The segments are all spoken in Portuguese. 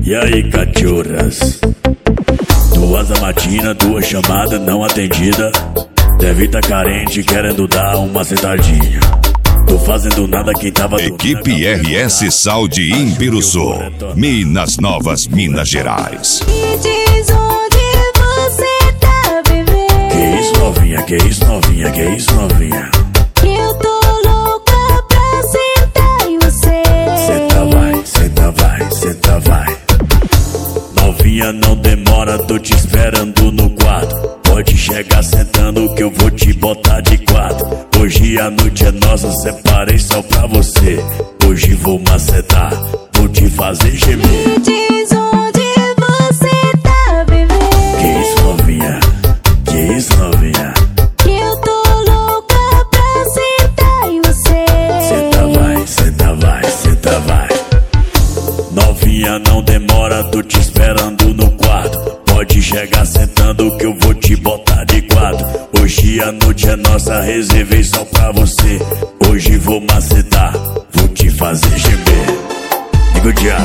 E aí, cachorras? 2 da matina, 2 chamadas não atendida. Deve tá carente, querendo dar uma sentadinha. Tô fazendo nada, quem tava dormindo. Equipe RS Sal de Imperuçu, Minas Novas, Minas Gerais. Me diz onde você tá, bebê. Que isso, novinha, que isso, novinha, que isso, novinha. Eu tô louca pra sentar em você. Senta vai, senta vai, senta vai. Novinha, não demora, tô te esperando no quarto. Pode chegar sentando que eu vou te botar de quatro. Hoje a noite é nossa, separei só pra você. Hoje vou macetar, vou te fazer gemer. Me diz onde você tá, bebê. Que isso, novinha? Que isso, novinha? Eu tô louca pra sentar em você. Senta vai, senta vai, senta vai. Novinha, não demora, tô te esperando no quarto. Pode chegar sentando que eu vou te botar de quatro. Hoje a noite é nossa, reservei só pra você. Hoje vou macetar, vou te fazer gemer. Digo já.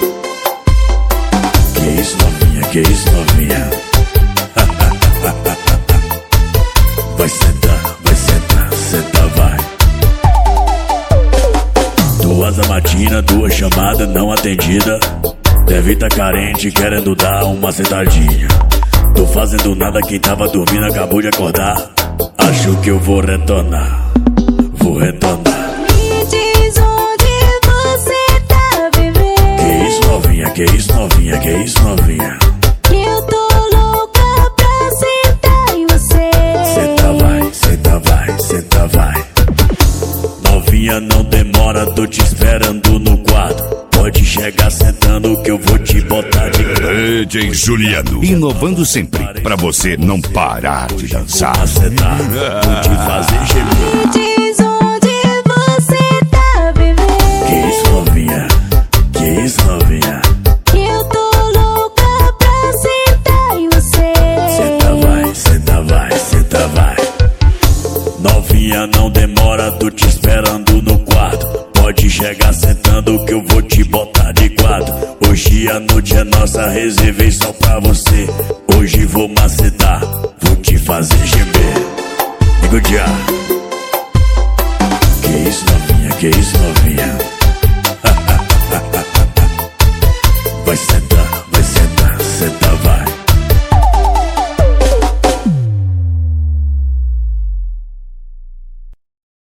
Que isso, novinha, que isso, novinha. Vai sentar, senta vai. 2 da matina, 2 chamadas não atendida. Deve tá carente, querendo dar uma sentadinha. Tô fazendo nada, quem tava dormindo acabou de acordar. Acho que eu vou retornar, vou retornar. Me diz onde você tá, bebê. Que isso, novinha, que isso, novinha, que isso, novinha. Eu tô louca pra sentar em você. Senta vai, senta vai, senta vai. Novinha, não demora, tô te esperando no quarto. Pode chegar sentando que eu vou te botar de quatro. DJ Juliano, inovando sempre, pra você não parar de dançar. Macetar, vou te fazer gemer. Me diz onde você tá, bebê. Que isso, novinha? Que isso, novinha? Eu tô louca pra sentar em você. Senta vai, senta vai, senta vai. Novinha, não demora, tô te esperando no quarto. Pode chegar sentando que eu vou te botar de quatro. Hoje a noite é nossa, reservei só pra você. Hoje vou macetar, vou te fazer gemer. Digo já. Que isso, novinha, que isso, novinha.